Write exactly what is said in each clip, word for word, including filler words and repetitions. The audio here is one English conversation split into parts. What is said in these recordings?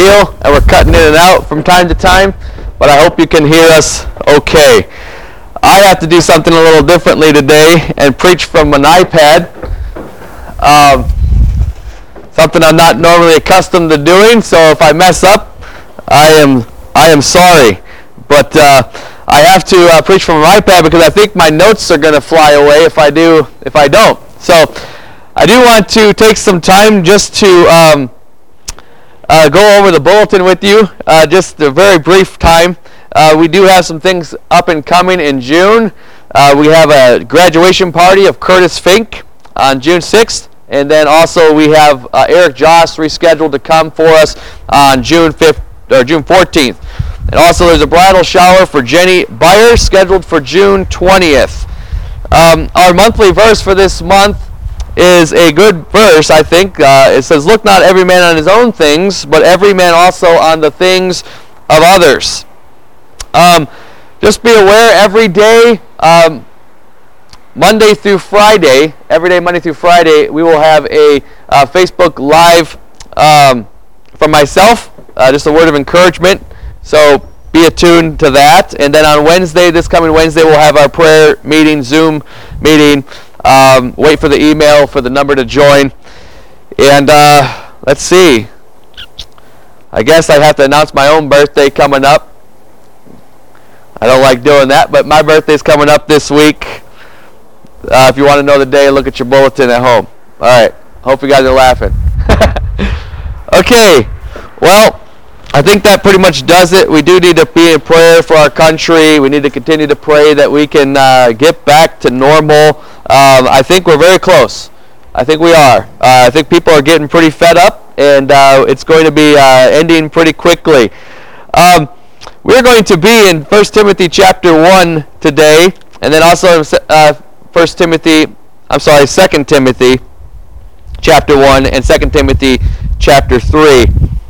deal, and we're cutting in and out from time to time, but I hope you can hear us okay. I have to do something a little differently today and preach from an iPad, um, something I'm not normally accustomed to doing, so if I mess up, I am I am sorry. But uh, I have to uh, preach from an iPad because I think my notes are going to fly away if I do if I don't. So I do want to take some time just to um, uh, go over the bulletin with you, uh, just a very brief time. Uh, we do have some things up and coming in June. Uh, we have a graduation party of Curtis Fink on June sixth, and then also we have uh, Eric Joss rescheduled to come for us on June fifth or June fourteenth. And also there's a bridal shower for Jenny Beyer scheduled for June twentieth. Um, our monthly verse for this month is a good verse, I think. Uh, it says, "Look not every man on his own things, but every man also on the things of others." Um, just be aware every day, um, Monday through Friday, every day Monday through Friday, we will have a uh, Facebook Live um, from myself, uh, just a word of encouragement. So be attuned to that. And then on Wednesday, this coming Wednesday, we'll have our prayer meeting, Zoom meeting. Um, wait for the email for the number to join. And uh, let's see. I guess I have to announce my own birthday coming up. I don't like doing that, but my birthday's coming up this week. Uh, if you want to know the day, look at your bulletin at home. All right. Hope you guys are laughing. Okay. Well, I think that pretty much does it. We do need to be in prayer for our country. We need to continue to pray that we can uh, get back to normal. Um, I think we're very close. I think we are. Uh, I think people are getting pretty fed up, and uh, it's going to be uh, ending pretty quickly. Um, we're going to be in First Timothy chapter one today, and then also in uh, First Timothy, I'm sorry, Second Timothy chapter one and Second Timothy chapter three.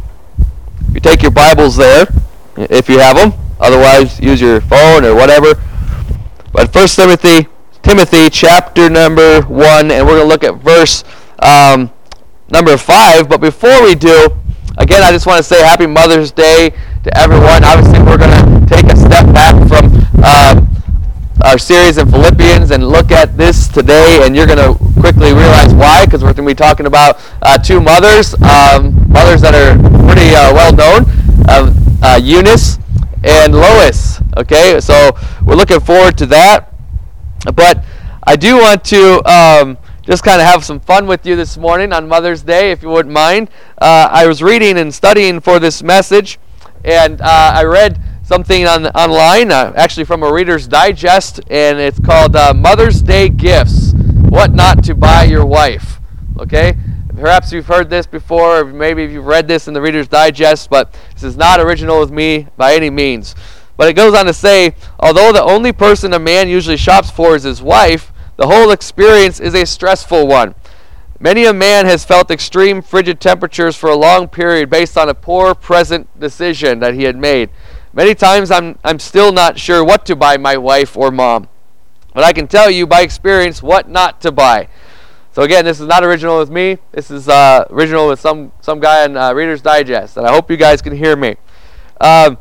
You take your Bibles there, if you have them. Otherwise, use your phone or whatever. But First Timothy, Timothy, chapter number one, and we're going to look at verse um, number five. But before we do, again, I just want to say Happy Mother's Day to everyone. Obviously, we're going to take a step back from uh, our series in Philippians and look at this today, and you're going to quickly realize why, because we're going to be talking about uh, two mothers, um, mothers that are pretty uh, well known, uh, uh, Eunice and Lois. Okay, so we're looking forward to that. But I do want to um, just kind of have some fun with you this morning on Mother's Day, if you wouldn't mind. Uh, I was reading and studying for this message, and uh, I read something on online, uh, actually from a Reader's Digest, and it's called uh, Mother's Day Gifts, What Not to Buy Your Wife. Okay? Perhaps you've heard this before, or maybe you've read this in the Reader's Digest, but this is not original with me by any means. But it goes on to say, although the only person a man usually shops for is his wife, the whole experience is a stressful one. Many a man has felt extreme frigid temperatures for a long period based on a poor present decision that he had made. Many times I'm I'm still not sure what to buy my wife or mom. But I can tell you by experience what not to buy. So again, this is not original with me. This is uh, original with some, some guy on uh, Reader's Digest. And I hope you guys can hear me. Um,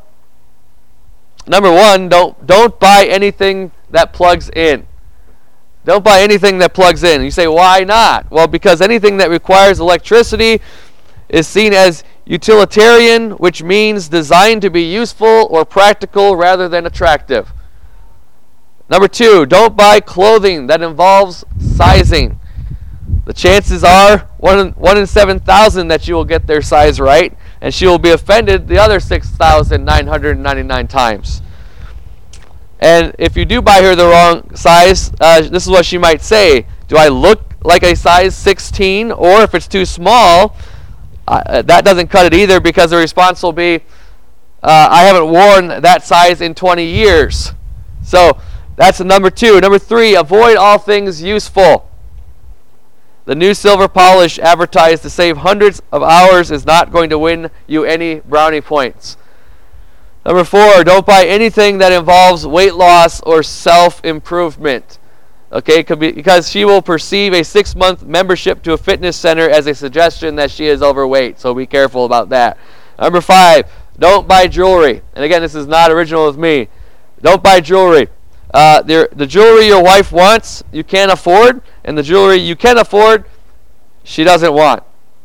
number one, don't don't buy anything that plugs in. Don't buy anything that plugs in. You say, why not? Well, because anything that requires electricity is seen as utilitarian, which means designed to be useful or practical rather than attractive. Number two, don't buy clothing that involves sizing. The chances are one in, one in seven thousand that you will get their size right, and she will be offended the other six thousand nine hundred ninety-nine times. And if you do buy her the wrong size, uh, this is what she might say. Do I look like a size sixteen? Or if it's too small, uh, that doesn't cut it either, because the response will be, uh, I haven't worn that size in twenty years. So that's number two. Number three, avoid all things useful. The new silver polish advertised to save hundreds of hours is not going to win you any brownie points. Number four, don't buy anything that involves weight loss or self-improvement. Okay, because she will perceive a six-month membership to a fitness center as a suggestion that she is overweight. So be careful about that. Number five, don't buy jewelry. And again, this is not original with me. Don't buy jewelry. Uh, the, the jewelry your wife wants, you can't afford, and the jewelry you can afford, she doesn't want.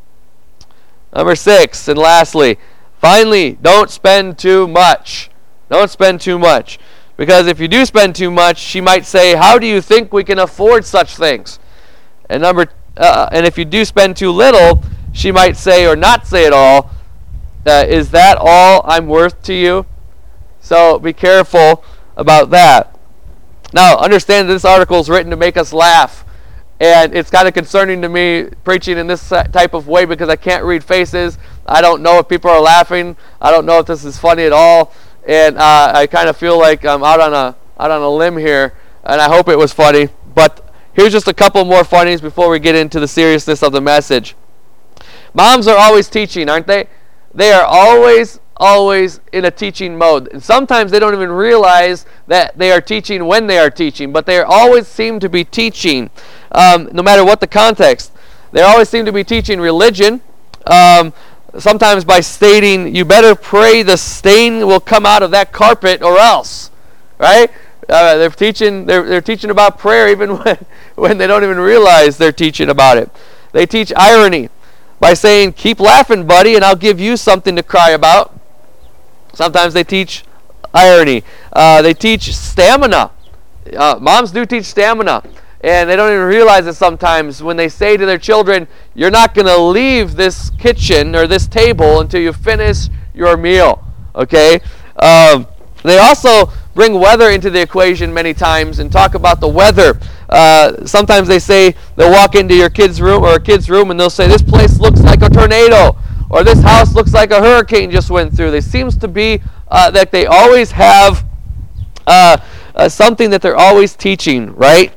Number six, and lastly, finally, don't spend too much. Don't spend too much. Because if you do spend too much, she might say, how do you think we can afford such things? And number, uh, and if you do spend too little, she might say, or not say at all, uh, is that all I'm worth to you? So be careful about that. Now, understand this article is written to make us laugh. And it's kind of concerning to me preaching in this type of way because I can't read faces. I don't know if people are laughing. I don't know if this is funny at all. And uh, I kind of feel like I'm out on a out on a limb here. And I hope it was funny. But here's just a couple more funnies before we get into the seriousness of the message. Moms are always teaching, aren't they? They are always, always in a teaching mode. And sometimes they don't even realize that they are teaching when they are teaching. But they always seem to be teaching. Um, no matter what the context. They always seem to be teaching religion, um, sometimes by stating, you better pray the stain will come out of that carpet or else. Right? Uh, they're teaching they're, they're teaching about prayer even when, when they don't even realize they're teaching about it. They teach irony by saying, keep laughing, buddy, and I'll give you something to cry about. Sometimes they teach irony. Uh, they teach stamina. Uh, moms do teach stamina. And they don't even realize it sometimes when they say to their children, you're not going to leave this kitchen or this table until you finish your meal. Okay? Um, they also bring weather into the equation many times and talk about the weather. Uh, sometimes they say, they'll walk into your kid's room or a kid's room and they'll say, this place looks like a tornado. Or this house looks like a hurricane just went through. There seems to be uh, that they always have uh, uh, something that they're always teaching, right?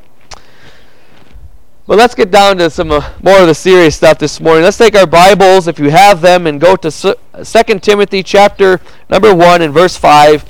But let's get down to some uh, more of the serious stuff this morning. Let's take our Bibles, if you have them, and go to Second Timothy chapter number one and verse five.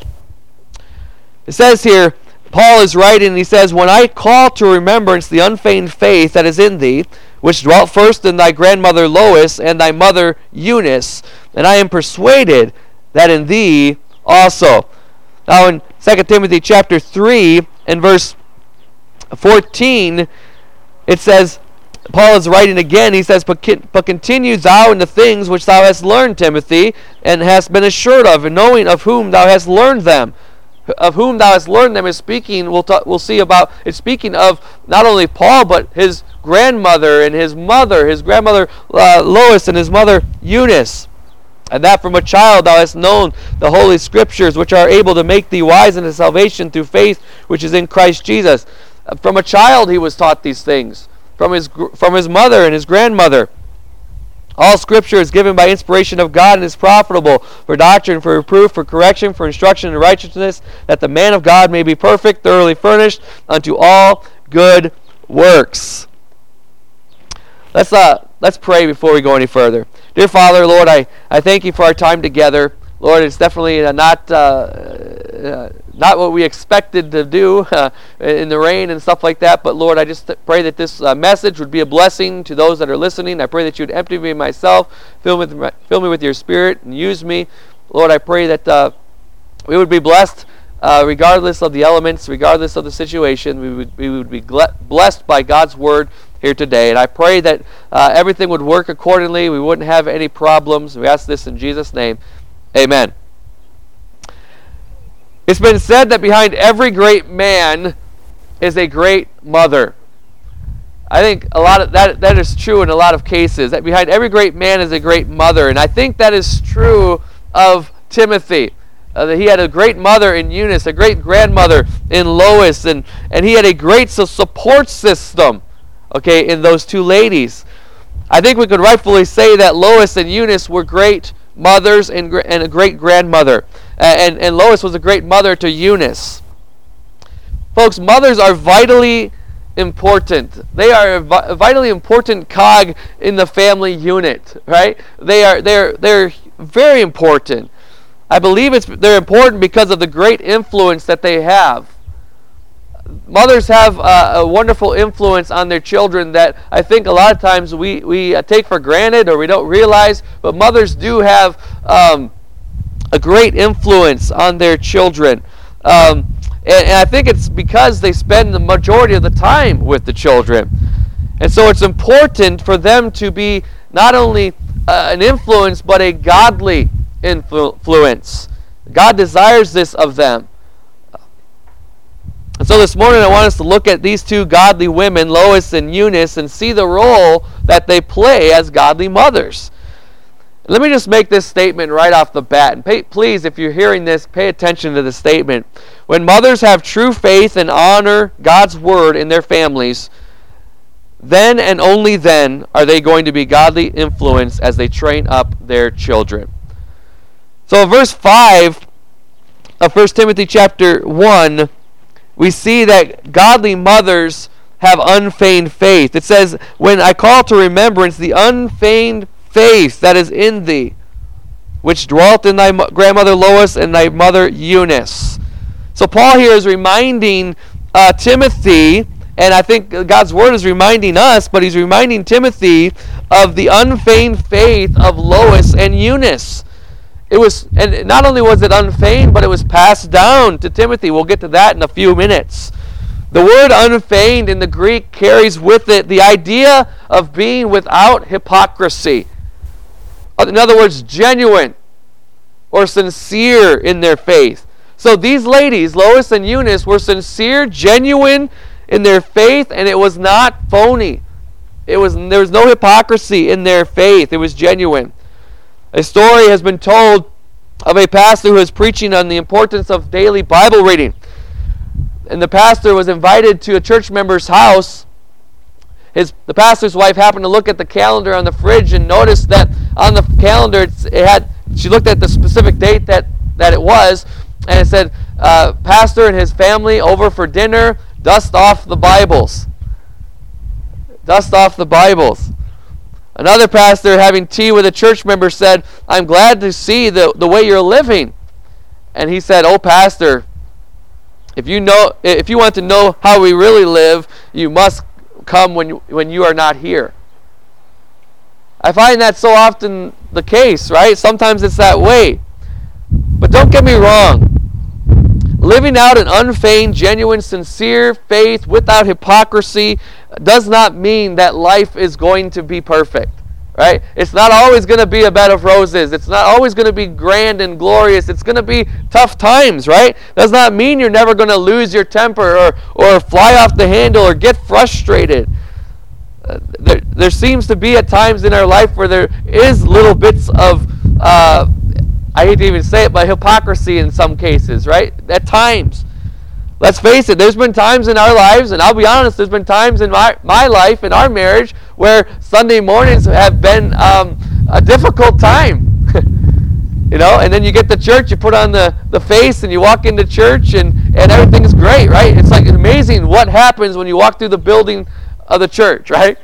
It says here, Paul is writing, and he says, when I call to remembrance the unfeigned faith that is in thee, which dwelt first in thy grandmother Lois and thy mother Eunice, and I am persuaded that in thee also. Now in Second Timothy chapter three and verse fourteen, it says, Paul is writing again, he says, but, but continue thou in the things which thou hast learned, Timothy, and hast been assured of, and knowing of whom thou hast learned them. Of whom thou hast learned them is speaking, we'll, talk, we'll see about, it's speaking of not only Paul, but his grandmother and his mother, his grandmother uh, Lois and his mother Eunice. And that from a child thou hast known the holy scriptures, which are able to make thee wise unto salvation through faith which is in Christ Jesus. From a child he was taught these things, from his from his mother and his grandmother. All Scripture is given by inspiration of God and is profitable for doctrine, for reproof, for correction, for instruction in righteousness, that the man of God may be perfect, thoroughly furnished unto all good works. Let's uh let's pray before we go any further. Dear Father, Lord, I, I thank you for our time together. Lord, it's definitely uh, not uh, uh, not what we expected to do uh, in the rain and stuff like that. But Lord, I just th- pray that this uh, message would be a blessing to those that are listening. I pray that you would empty me myself, fill me with, fill me with your Spirit, and use me. Lord, I pray that uh, we would be blessed uh, regardless of the elements, regardless of the situation. We would, we would be gle- blessed by God's Word here today. And I pray that uh, everything would work accordingly. We wouldn't have any problems. We ask this in Jesus' name. Amen. It's been said that behind every great man is a great mother. I think a lot of that that is true in a lot of cases. That behind every great man is a great mother, and I think that is true of Timothy. Uh, that he had a great mother in Eunice, a great grandmother in Lois, and and he had a great support system. Okay, in those two ladies. I think we could rightfully say that Lois and Eunice were great mothers and, and a great grandmother. Uh, and, and Lois was a great mother to Eunice. Folks, mothers are vitally important. They are a vi- vitally important cog in the family unit, right? They are they're they're very important. I believe it's they're important because of the great influence that they have. mothers have uh, a wonderful influence on their children that I think a lot of times we, we uh, take for granted or we don't realize, but mothers do have um, a great influence on their children. Um, and, and I think it's because they spend the majority of the time with the children. And so it's important for them to be not only uh, an influence, but a godly influence. God desires this of them. And so this morning I want us to look at these two godly women, Lois and Eunice, and see the role that they play as godly mothers. Let me just make this statement right off the bat. And pay, please, if you're hearing this, pay attention to the statement. When mothers have true faith and honor God's word in their families, then and only then are they going to be godly influence as they train up their children. So in verse five of First Timothy chapter one, we see that godly mothers have unfeigned faith. It says, when I call to remembrance the unfeigned faith that is in thee, which dwelt in thy grandmother Lois and thy mother Eunice. So Paul here is reminding uh, Timothy, and I think God's word is reminding us, but he's reminding Timothy of the unfeigned faith of Lois and Eunice. It was, and not only was it unfeigned, but it was passed down to Timothy. We'll get to that in a few minutes. The word unfeigned in the Greek carries with it the idea of being without hypocrisy. In other words, genuine or sincere in their faith. So these ladies, Lois and Eunice, were sincere, genuine in their faith, and it was not phony. It was, there was no hypocrisy in their faith. It was genuine. A story has been told of a pastor who was preaching on the importance of daily Bible reading. And the pastor was invited to a church member's house. His, the pastor's wife happened to look at the calendar on the fridge and noticed that on the calendar it's, it had. She looked at the specific date that, that it was, and it said, uh, "Pastor and his family over for dinner. Dust off the Bibles. Dust off the Bibles." Another pastor having tea with a church member said, "I'm glad to see the, the way you're living." And he said, "Oh, pastor, if you know, if you want to know how we really live, you must come when you, when you are not here." I find that so often the case, right? Sometimes it's that way. But don't get me wrong. Living out an unfeigned, genuine, sincere faith without hypocrisy does not mean that life is going to be perfect, right? It's not always going to be a bed of roses. It's not always going to be grand and glorious. It's going to be tough times, right? Does not mean you're never going to lose your temper or, or fly off the handle or get frustrated. Uh, there, there seems to be at times in our life where there is little bits of uh, I hate to even say it, but hypocrisy in some cases, right? At times. Let's face it, there's been times in our lives, and I'll be honest, there's been times in my, my life, in our marriage, where Sunday mornings have been um, a difficult time. You know, and then you get to church, you put on the, the face, and you walk into church, and, and everything's great, right? It's like amazing what happens when you walk through the building of the church, right?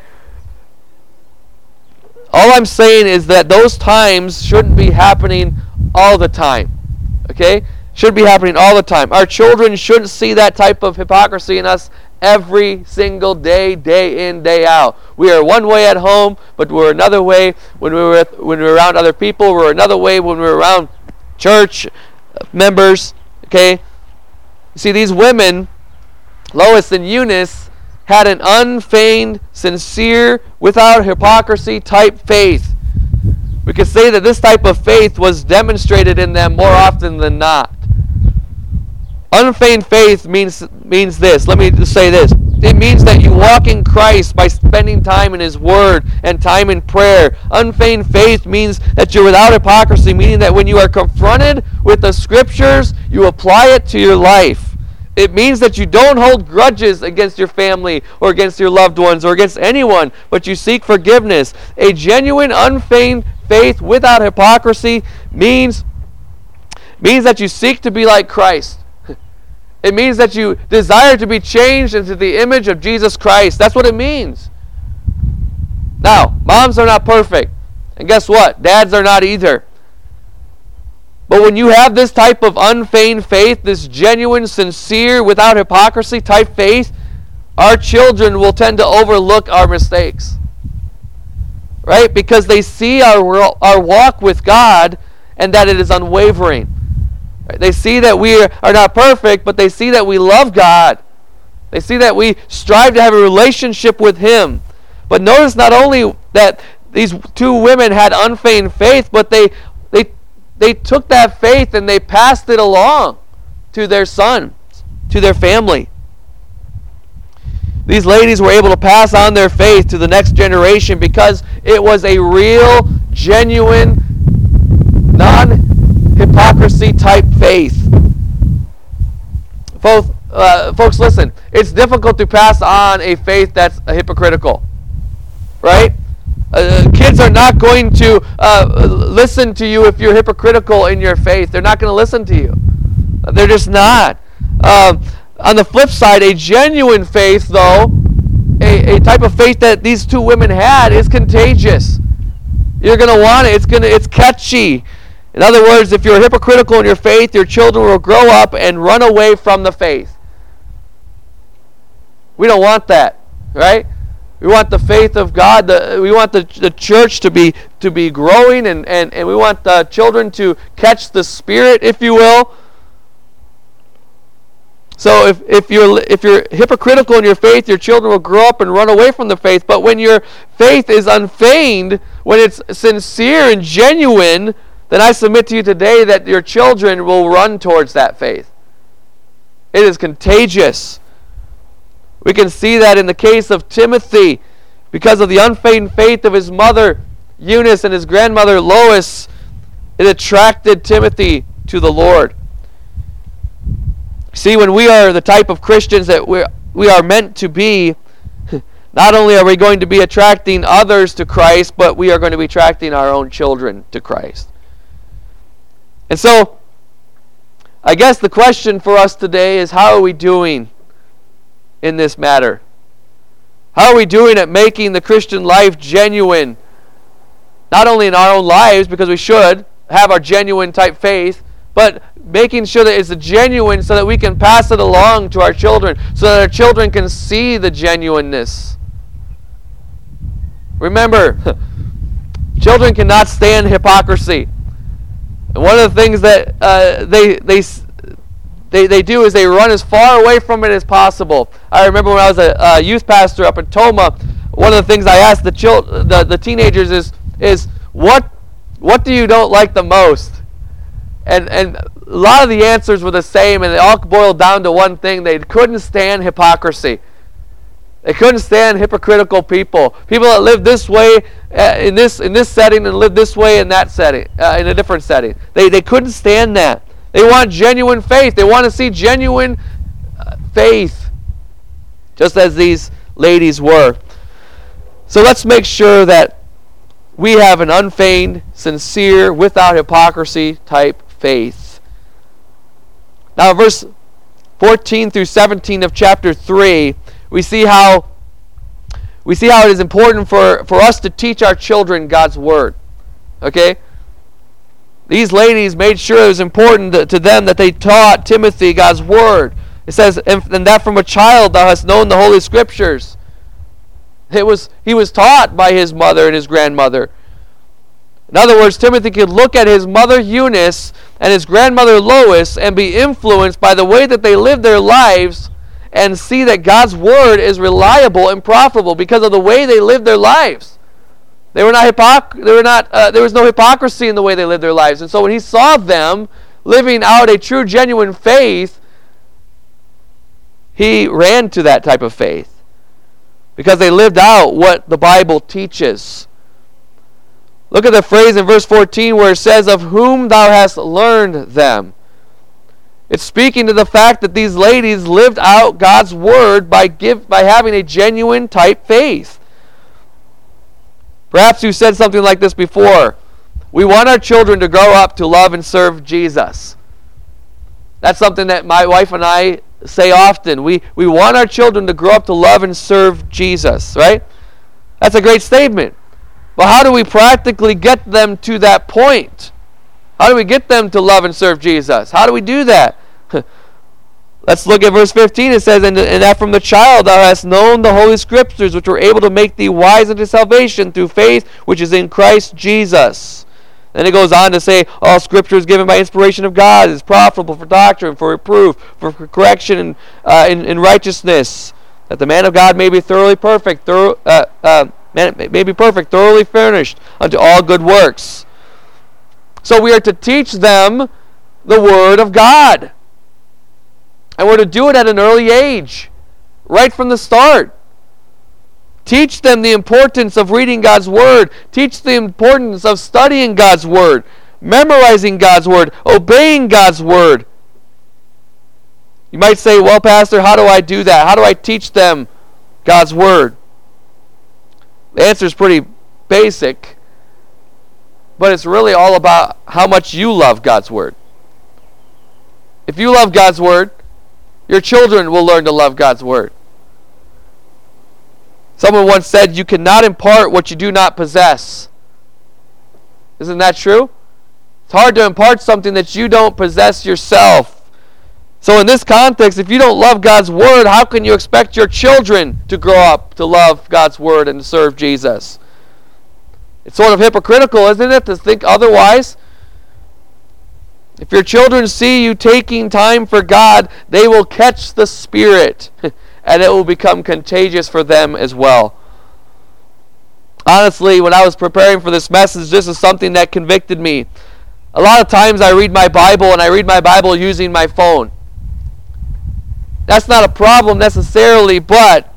All I'm saying is that those times shouldn't be happening all the time. Okay? Should be happening all the time. Our children shouldn't see that type of hypocrisy in us every single day, day in, day out. We are one way at home, but we're another way when we're with, when we're around other people. We're another way when we're around church members. Okay? You see, these women, Lois and Eunice, had an unfeigned, sincere, without hypocrisy type faith. We could say that this type of faith was demonstrated in them more often than not. Unfeigned faith means means this. Let me just say this. It means that you walk in Christ by spending time in His Word and time in prayer. Unfeigned faith means that you're without hypocrisy, meaning that when you are confronted with the Scriptures, you apply it to your life. It means that you don't hold grudges against your family or against your loved ones or against anyone, but you seek forgiveness. A genuine, unfeigned faith without hypocrisy means, means that you seek to be like Christ. It means that you desire to be changed into the image of Jesus Christ. That's what it means. Now, moms are not perfect. And guess what? Dads are not either. But when you have this type of unfeigned faith, this genuine, sincere, without hypocrisy type faith, our children will tend to overlook our mistakes. Right? Because they see our, our walk with God and that it is unwavering. Right? They see that we are not perfect, but they see that we love God. They see that we strive to have a relationship with Him. But notice not only that these two women had unfeigned faith, but they they they took that faith and they passed it along to their son, to their family. These ladies were able to pass on their faith to the next generation because it was a real, genuine, non-hypocrisy type faith. Both, uh, folks, listen. It's difficult to pass on a faith that's hypocritical, right? Uh, kids are not going to uh, listen to you if you're hypocritical in your faith. They're not going to listen to you. They're just not. Um, on the flip side, a genuine faith, though, a, a type of faith that these two women had, is contagious. You're going to want it. It's going to. It's catchy. In other words, if you're hypocritical in your faith, your children will grow up and run away from the faith. We don't want that, right? We want the faith of God. The, we want the, the church to be to be growing, and, and, and we want the children to catch the Spirit, if you will. So if, if you're if you're hypocritical in your faith, your children will grow up and run away from the faith. But when your faith is unfeigned, when it's sincere and genuine, then I submit to you today that your children will run towards that faith. It is contagious. We can see that in the case of Timothy. Because of the unfeigned faith of his mother, Eunice, and his grandmother, Lois, it attracted Timothy to the Lord. See, when we are the type of Christians that we we are meant to be, not only are we going to be attracting others to Christ, but we are going to be attracting our own children to Christ. And so, I guess the question for us today is, how are we doing in this matter? How are we doing at making the Christian life genuine? Not only in our own lives, because we should have our genuine type faith, but making sure that it's genuine so that we can pass it along to our children, so that our children can see the genuineness. Remember, children cannot stand hypocrisy. And one of the things that uh, they they they they do is they run as far away from it as possible. I remember when I was a, a youth pastor up in Toma, one of the things I asked the chil- the, the teenagers is is what what do you don't like the most? And and a lot of the answers were the same, and they all boiled down to one thing: they couldn't stand hypocrisy. They couldn't stand hypocritical people, people that live this way uh, in this in this setting and live this way in that setting, uh, in a different setting. They they couldn't stand that. They want genuine faith. They want to see genuine uh, faith, just as these ladies were. So let's make sure that we have an unfeigned, sincere, without hypocrisy type faith. Now, verse fourteen through seventeen of chapter three, we see how we see how it is important for, for us to teach our children God's word. Okay? These ladies made sure it was important to, to them that they taught Timothy God's word. It says, and, and that from a child thou hast known the Holy Scriptures. It was he was taught by his mother and his grandmother. In other words, Timothy could look at his mother Eunice and his grandmother Lois and be influenced by the way that they lived their lives, and see that God's word is reliable and profitable because of the way they lived their lives. They were not hypocr- They were not. Uh, there was no hypocrisy in the way they lived their lives. And so when he saw them living out a true, genuine faith, he ran to that type of faith because they lived out what the Bible teaches. Look at the phrase in verse fourteen where it says, "Of whom thou hast learned them." It's speaking to the fact that these ladies lived out God's word by give by having a genuine type faith. Perhaps you said something like this before. We want our children to grow up to love and serve Jesus. That's something that my wife and I say often. We we want our children to grow up to love and serve Jesus, right? That's a great statement. But how do we practically get them to that point? How do we get them to love and serve Jesus? How do we do that? Let's look at verse fifteen. It says, and, and that from the child thou hast known the Holy Scriptures, which were able to make thee wise unto salvation through faith which is in Christ Jesus. Then it goes on to say, all Scripture is given by inspiration of God, is profitable for doctrine, for reproof, for correction in, uh, in, in righteousness, that the man of God may be thoroughly perfect, thorough, uh, uh, man, may be perfect, thoroughly furnished unto all good works. So we are to teach them the Word of God. And we're to do it at an early age, right from the start. Teach them the importance of reading God's Word. Teach the importance of studying God's Word, memorizing God's Word, obeying God's Word. You might say, well, Pastor, how do I do that? How do I teach them God's Word? The answer is pretty basic, but it's really all about how much you love God's Word. If you love God's Word, your children will learn to love God's Word. Someone once said, you cannot impart what you do not possess. Isn't that true? It's hard to impart something that you don't possess yourself. So in this context, if you don't love God's Word, how can you expect your children to grow up to love God's Word and to serve Jesus? It's sort of hypocritical, isn't it, to think otherwise? If your children see you taking time for God, they will catch the Spirit, and it will become contagious for them as well. Honestly, when I was preparing for this message, this is something that convicted me. A lot of times I read my Bible, and I read my Bible using my phone. That's not a problem necessarily, but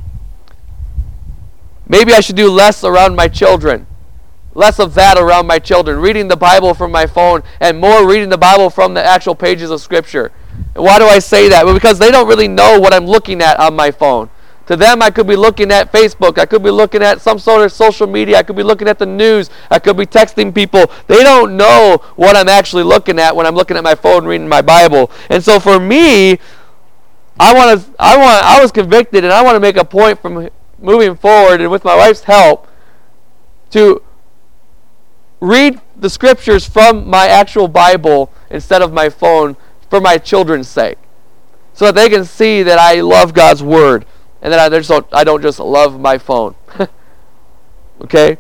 maybe I should do less around my children. Less of that around my children. Reading the Bible from my phone and more reading the Bible from the actual pages of Scripture. And why do I say that? Well, because they don't really know what I'm looking at on my phone. To them, I could be looking at Facebook. I could be looking at some sort of social media. I could be looking at the news. I could be texting people. They don't know what I'm actually looking at when I'm looking at my phone reading my Bible. And so for me, I want to. I want. I was convicted, and I want to make a point from moving forward, and with my wife's help, to read the Scriptures from my actual Bible instead of my phone for my children's sake, so that they can see that I love God's Word and that I just don't, I don't just love my phone. Okay?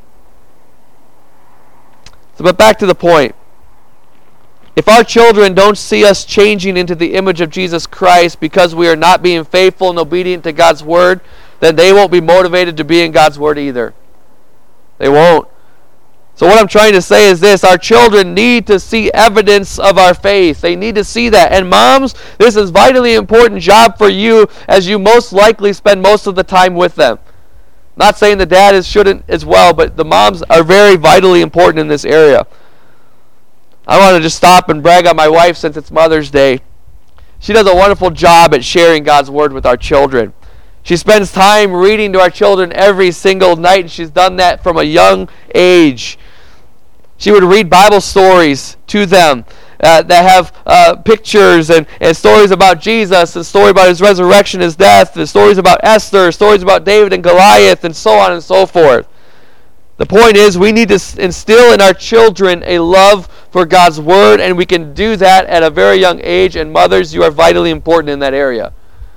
So, but back to the point. If our children don't see us changing into the image of Jesus Christ because we are not being faithful and obedient to God's Word, then they won't be motivated to be in God's Word either. They won't. So what I'm trying to say is this: our children need to see evidence of our faith. They need to see that. And moms, this is a vitally important job for you, as you most likely spend most of the time with them. Not saying the dad is, shouldn't as well, but the moms are very vitally important in this area. I want to just stop and brag on my wife since it's Mother's Day. She does a wonderful job at sharing God's Word with our children. She spends time reading to our children every single night, and she's done that from a young age. She would read Bible stories to them uh, that have uh, pictures and, and stories about Jesus, a story about His resurrection, His death, the stories about Esther, stories about David and Goliath, and so on and so forth. The point is, we need to instill in our children a love for God's Word, and we can do that at a very young age, and mothers, you are vitally important in that area.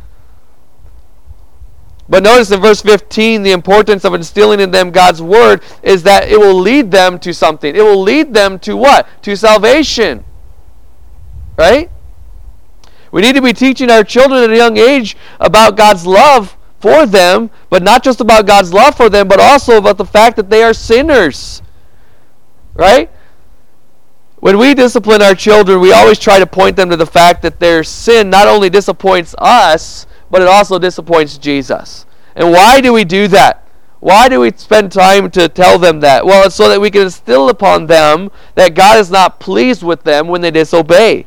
But notice in verse fifteen, the importance of instilling in them God's Word is that it will lead them to something. It will lead them to what? To salvation. Right? We need to be teaching our children at a young age about God's love for them, but not just about God's love for them, but also about the fact that they are sinners. Right? When we discipline our children, we always try to point them to the fact that their sin not only disappoints us, but it also disappoints Jesus. And why do we do that? Why do we spend time to tell them that? Well, it's so that we can instill upon them that God is not pleased with them when they disobey.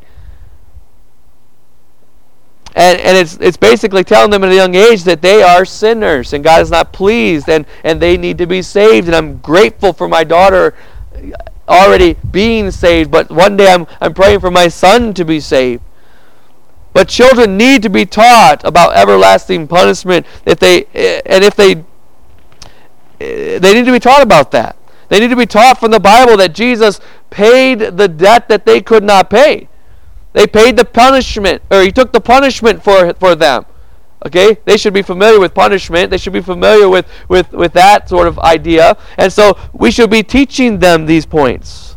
And and it's it's basically telling them at a young age that they are sinners and God is not pleased, and, and they need to be saved. And I'm grateful for my daughter already being saved, but one day I'm I'm praying for my son to be saved. But children need to be taught about everlasting punishment. If they and if they they need to be taught about that. They need to be taught from the Bible that Jesus paid the debt that they could not pay. They paid the punishment, or he took the punishment for, for them. Okay? They should be familiar with punishment. They should be familiar with, with, with that sort of idea. And so we should be teaching them these points.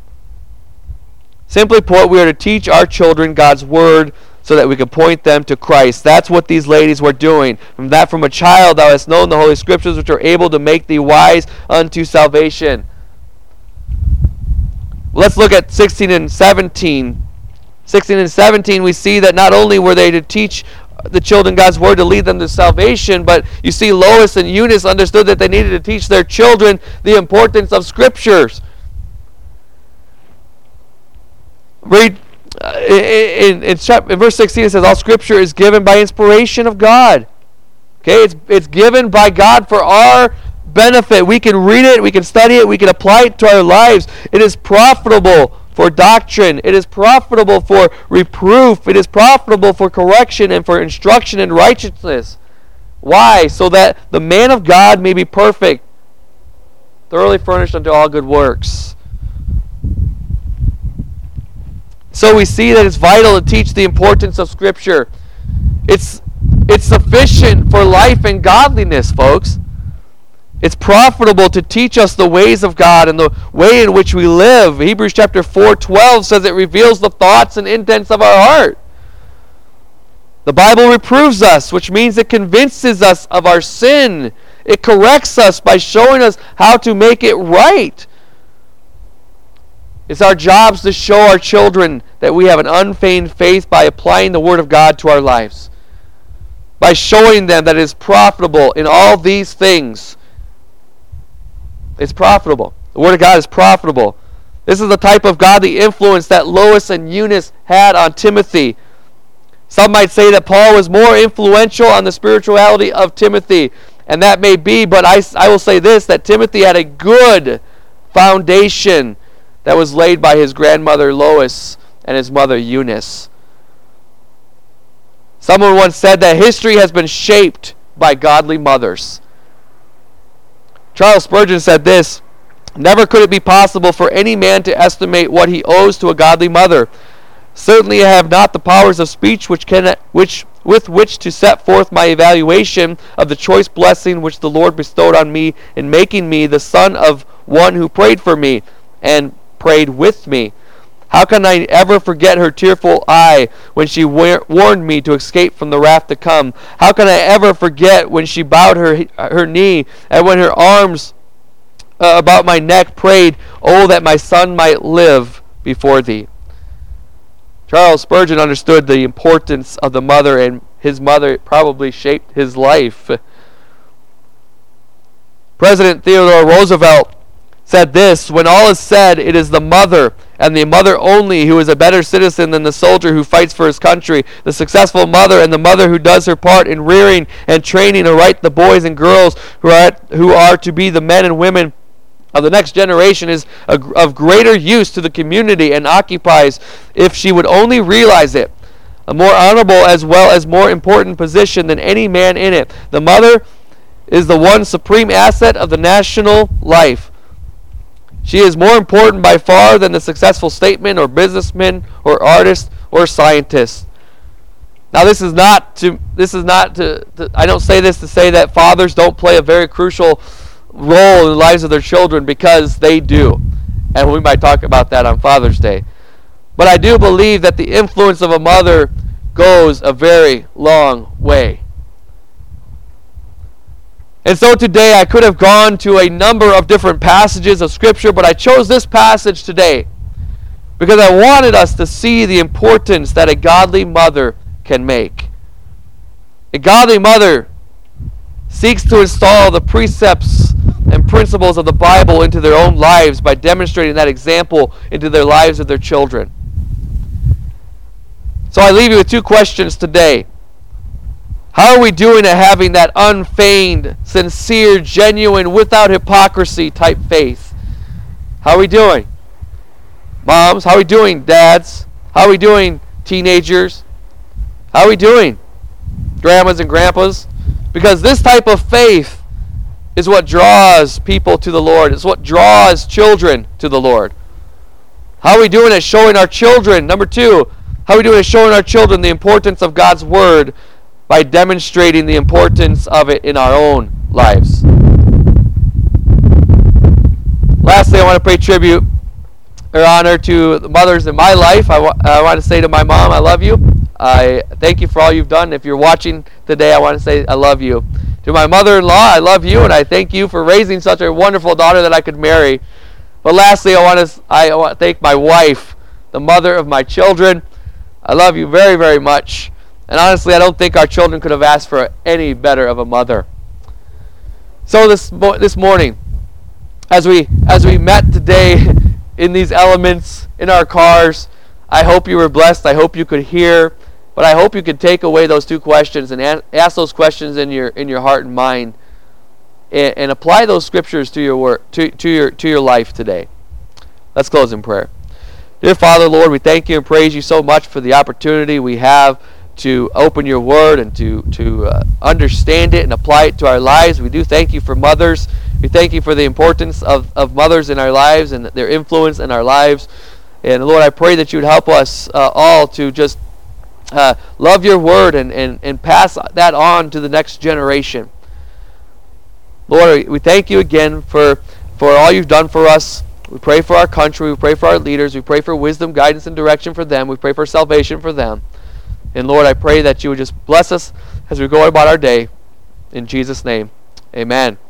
Simply put, we are to teach our children God's Word so that we can point them to Christ. That's what these ladies were doing. From that from a child thou hast known the Holy Scriptures, which are able to make thee wise unto salvation. Let's look at sixteen and seventeen. sixteen and seventeen, we see that not only were they to teach the children God's Word to lead them to salvation, but you see Lois and Eunice understood that they needed to teach their children the importance of Scriptures. Read uh, in, in, in, in verse sixteen, it says, all Scripture is given by inspiration of God. Okay, it's, it's given by God for our benefit. We can read it, we can study it, we can apply it to our lives. It is profitable for doctrine. It is profitable for reproof. It is profitable for correction and for instruction in righteousness. Why? So that the man of God may be perfect, thoroughly furnished unto all good works. So we see that it's vital to teach the importance of Scripture. It's, it's sufficient for life and godliness, folks. It's profitable to teach us the ways of God and the way in which we live. Hebrews chapter four twelve says it reveals the thoughts and intents of our heart. The Bible reproves us, which means it convinces us of our sin. It corrects us by showing us how to make it right. It's our jobs to show our children that we have an unfeigned faith by applying the Word of God to our lives. By showing them that it is profitable in all these things. It's profitable. The Word of God is profitable. This is the type of godly influence that Lois and Eunice had on Timothy. Some might say that Paul was more influential on the spirituality of Timothy. And that may be, but I, I will say this, that Timothy had a good foundation that was laid by his grandmother Lois and his mother Eunice. Someone once said that history has been shaped by godly mothers. Charles Spurgeon said this, never could it be possible for any man to estimate what he owes to a godly mother. Certainly I have not the powers of speech which can, which, with which to set forth my evaluation of the choice blessing which the Lord bestowed on me in making me the son of one who prayed for me and prayed with me. How can I ever forget her tearful eye when she war- warned me to escape from the wrath to come? How can I ever forget when she bowed her her knee and when her arms uh, about my neck prayed, "Oh, that my son might live before thee." Charles Spurgeon understood the importance of the mother, and his mother probably shaped his life. President Theodore Roosevelt said this, when all is said, it is the mother, and the mother only, who is a better citizen than the soldier who fights for his country. The successful mother and the mother who does her part in rearing and training aright the boys and girls who are, who are to be the men and women of the next generation is a, of greater use to the community and occupies, if she would only realize it, a more honorable as well as more important position than any man in it. The mother is the one supreme asset of the national life. She is more important by far than the successful statesman or businessman or artist or scientist. Now this is not to this is not to, to I don't say this to say that fathers don't play a very crucial role in the lives of their children, because they do. And we might talk about that on Father's Day. But I do believe that the influence of a mother goes a very long way. And so today I could have gone to a number of different passages of Scripture, but I chose this passage today because I wanted us to see the importance that a godly mother can make. A godly mother seeks to install the precepts and principles of the Bible into their own lives by demonstrating that example into their lives of their children. So I leave you with two questions today. How are we doing at having that unfeigned, sincere, genuine, without hypocrisy type faith? How are we doing? Moms, how are we doing? Dads, how are we doing? Teenagers, how are we doing? Grandmas and grandpas? Because this type of faith is what draws people to the Lord. It's what draws children to the Lord. How are we doing at showing our children? Number two, how are we doing at showing our children the importance of God's Word by demonstrating the importance of it in our own lives? Lastly, I want to pay tribute or honor to the mothers in my life. I, wa- I want to say to my mom, I love you. I thank you for all you've done. If you're watching today, I want to say I love you. To my mother-in-law, I love you, and I thank you for raising such a wonderful daughter that I could marry. But lastly, I want to I want to thank my wife, the mother of my children. I love you very, very much. And honestly, I don't think our children could have asked for any better of a mother. So this mo- this morning, as we as we met today in these elements in our cars, I hope you were blessed. I hope you could hear, but I hope you could take away those two questions and a- ask those questions in your in your heart and mind, and, and apply those scriptures to your work to, to your to your life today. Let's close in prayer. Dear Father, Lord, we thank you and praise you so much for the opportunity we have to open your word and to, to uh, understand it and apply it to our lives. We do thank you for mothers. We thank you for the importance of, of mothers in our lives and their influence in our lives. And Lord, I pray that you would help us uh, all to just uh, love your word and, and, and pass that on to the next generation. Lord, we thank you again for, for all you've done for us. We pray for our country. We pray for our leaders. We pray for wisdom, guidance, and direction for them. We pray for salvation for them. And Lord, I pray that you would just bless us as we go about our day. In Jesus' name, amen.